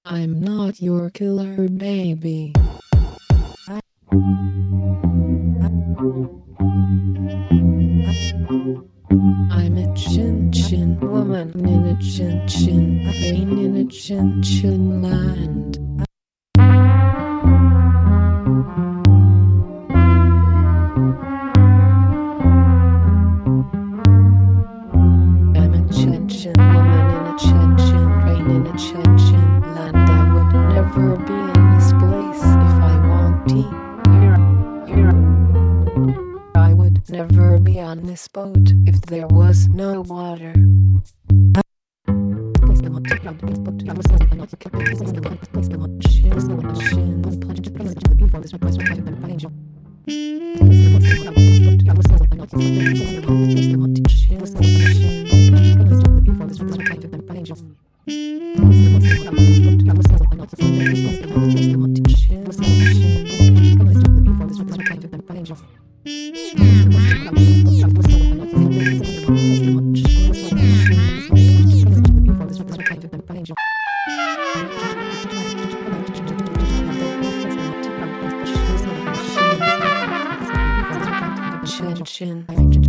I'm not your killer baby. I'm a chin chin woman in a chin chin rain in a chin chin land. I'm a chin chin woman in a chin chin rain in a chin chin land. I would never be in this place if I want tea. I would never be on this boat if there was no water. Chin.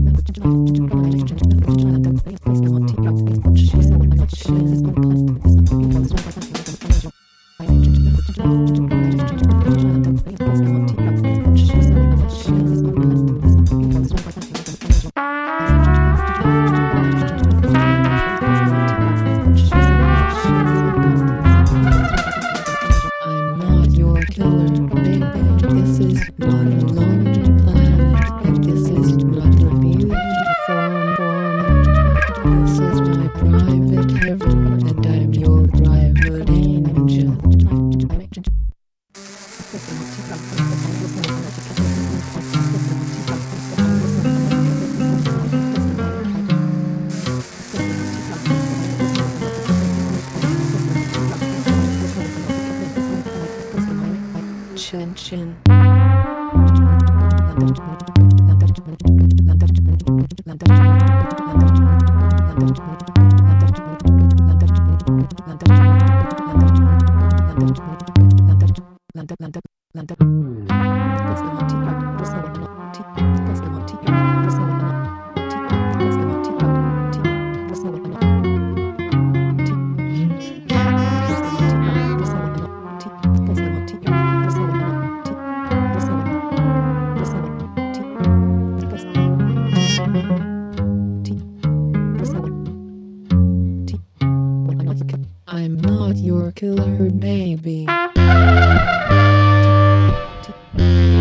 I'm not your killer, baby. This is not a lonely planet. This is not a beautiful form. This is my private heaven, and I'm your private angel. Chin chin. I'm not your killer baby.